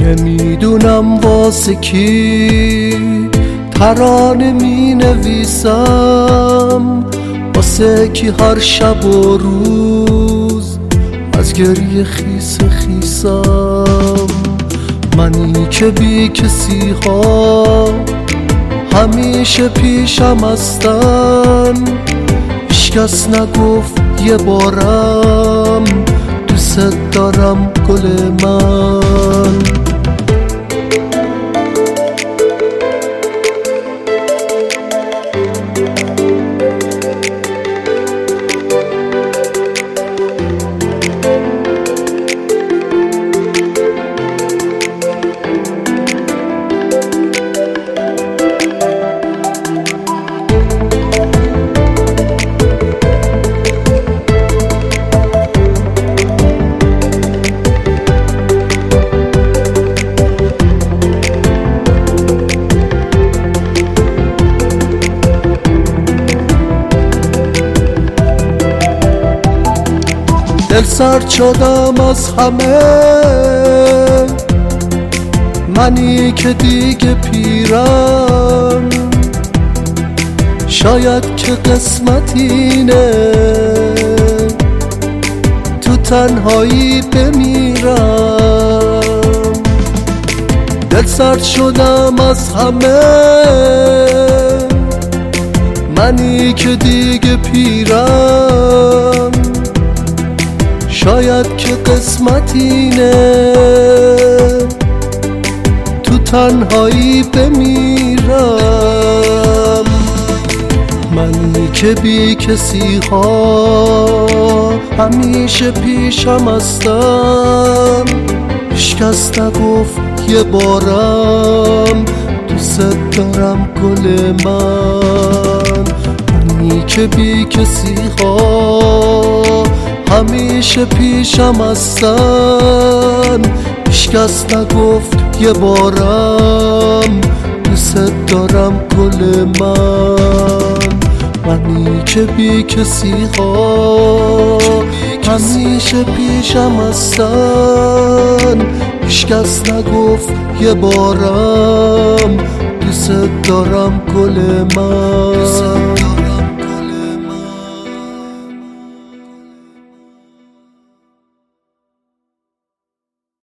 نمیدونم واسه کی ترانه می نویسم، واسه کی هر شب و روز از گریه خیس خیسم. منی که بی کسی ها همیشه پیشم هستن، هیچکس نگفت یه بارم دوست دارم گل من. دل سرد شدم از همه، منی که دیگه پیرم، شاید که قسمت اینه تو تنهایی بمیرم. دل سرد شدم از همه، منی که دیگه پیرم، شاید که قسمت اینه تو تنهایی بمیرم. منی که بی کسی ها همیشه پیشم هستم، هیچکس نگفت یه بارم دوست دارم گل من. منی که بی کسی ها همیشه پیشم هستن، هیچکس نگفت یه بارم دوست دارم گل من. منی که بی کسی ها همیشه پیشم هستن، هیچکس نگفت یه بارم دوست دارم گل من.